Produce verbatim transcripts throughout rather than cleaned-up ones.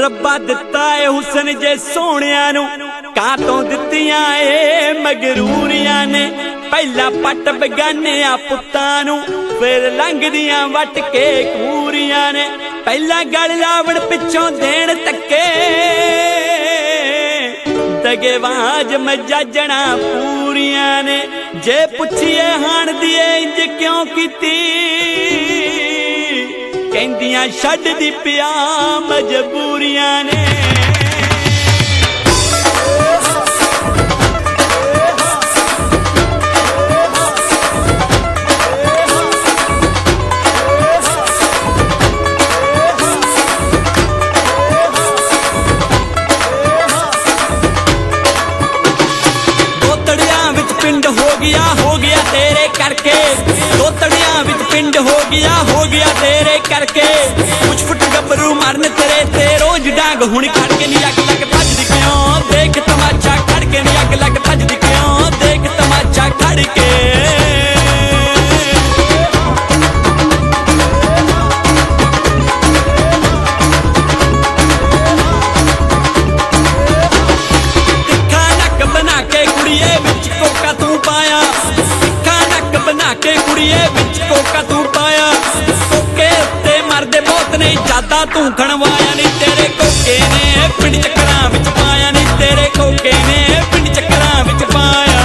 रब्बा दिता है हुसन जे सोहणिया नू कातों दित्तियां ए मगरूरियां ने पहला पट बगानिया पुत्तां नू फिर लंघदियां वट के कूरियां ने पहला गल लावण पिछों देण तक्के दगेबाज मजाजना पूरियां ने जे पुछिए हाण दी इंज क्यों कीती कहंदियां छड्ड दी पिया मजबूरियां ने पिंड हो गया हो गया तेरे करके दो तड़ियां विच पिंड हो गया हो गया तेरे करके कुछ फुट गबरू मरन तेरे ते रोज डांग हुण खड़ के नी अग लग भजदी क्यों देख तमाचा खड़ के नी अग लग भजदी क्यों देख तमाचा खड़ के तिखा नक बना के कुड़िए विच कोका तू पाया तिखा नक बना के कुड़िए विच कोका तू पाया कोके उत्ते मरदे बहुत ने ज्यादा तू खणवाया नी तेरे कोके ने पिंड चक्करां विच पाया नी तेरे कोके ने पिंड चक्करां विच पाया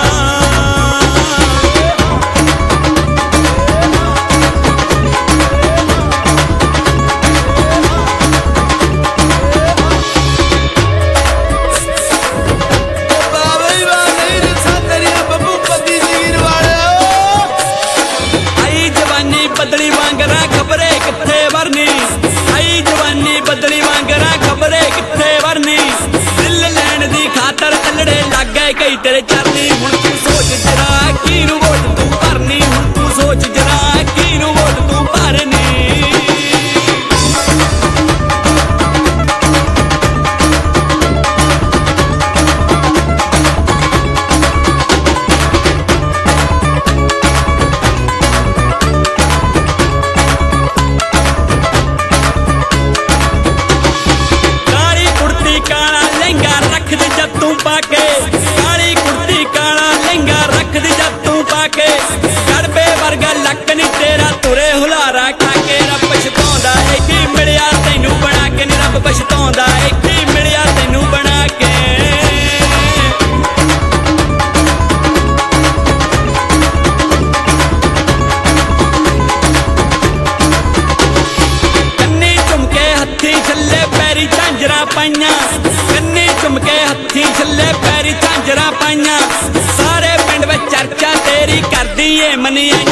बदली वांगरा खबरे किथे वरनी आई जवानी बदली वांगरा खबरे किथे वरनी दिल लैन दी खातर अल्लड़े लग गए कई तेरे चरनी हुण तू सोच जरा किनू वोट तू भरनी हुण तू सोच जरा किनू वोट तू भरनी पाके काली कुर्ती काला लहंगा रख दी जब तू पाके गड़बे वर्गा लक नी तेरा तुरे हुलारा खाके रब पछताउंदा है कि मिलिया तैनू बना के नी रब पछताउंदा है कि मिलिया तैनू बना के कन्नी झुमके हत्थी छल्ले पैरी झांजरा पाइयां कन्नी झुमके हत्थी छल्ले पैरी झांजरा पाइयां सारे पिंड विच चर्चा तेरी करदी ए मनिया